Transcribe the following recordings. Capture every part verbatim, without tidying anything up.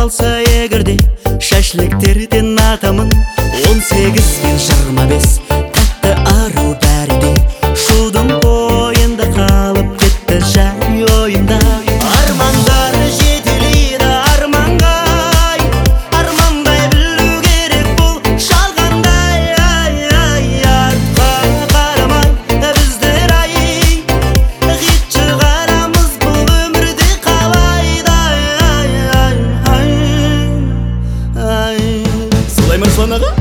қалса егерде шашлыктерден атамын. Он сегіз бен жиырма бес тәтті ару бәріде шудың бойында қалып кетті жай ойымда. Армандар жетелейді арманға, армандай білу керек бұл жалғандай. Артқа қарамай біздер ай, хит шығарамыз бұл өмірде қалайда. Солай ма Руслан аға?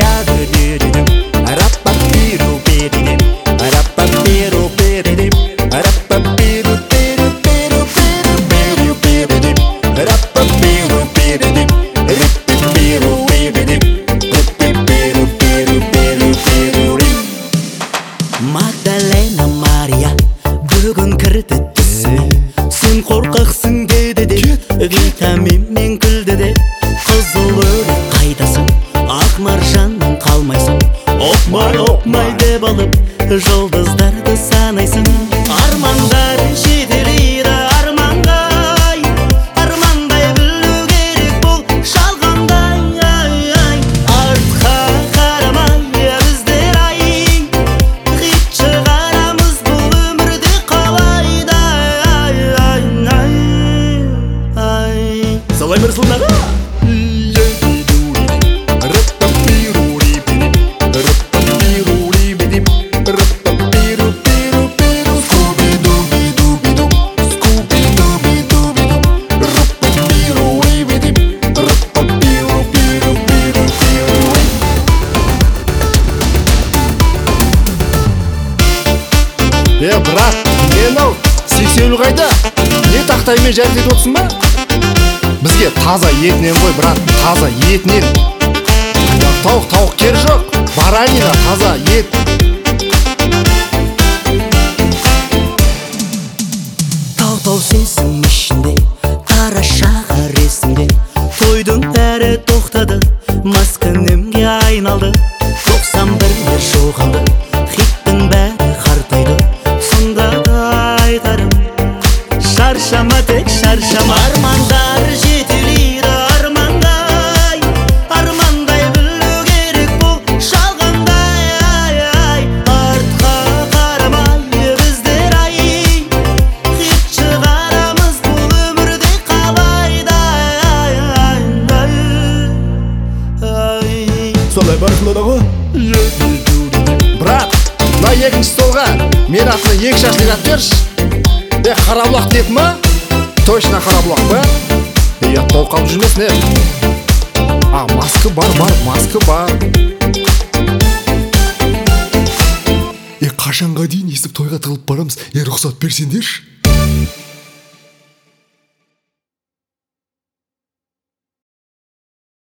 Магдалена Мария бүгін кірді түсіме. Сен қорқақсың деді де, витаминмен күлді де. Қызыл өрік қайдасың, ақ маржаннан қалмайсың. Опмай опмай деп алып жұлдыздарды санайсың. Армандар жетелейді арманға, армандай білу керек бұл жалғандай. Артқа қарамай біздер ай, хит шығарамыз бұл өмірде қалайда. Солай ма Руслан аға? Е, брат, мен ау, сексеуіл қайда? Не тақтаймен жәрдет отсын ба? Бізге таза етінен ғой, брат, таза етінен. Тауық, тауық кер жоқ, баранина таза ет. Тау-тау сезім ішінде, қара шағыр есімде. Тойдың бәрі тоқтады, маскүнемге айналды. тоқсан бірге жоғалды, хиттің бәрі қартайды. Сонда да айтарым, шаршама тек шаршама. Армандар жетелейді армандай, армандай білу керек бұл жалғандай. Артқа қарамай біздер ай, хит шығарамыз бұл өмірде қалайда. Солай бар Руслан аға? Брат, мына екінші столға мен атына екі шашлық ат берші. Е, қарабұлақ деді ма? Точно қарабұлақ ба? Е, толып қалып жүрмесін, е. А, маска бар, бар, маска бар. Е, қашанға дейін естіп тойға тығылып барамыз? Е, рұқсат берсеңдерші.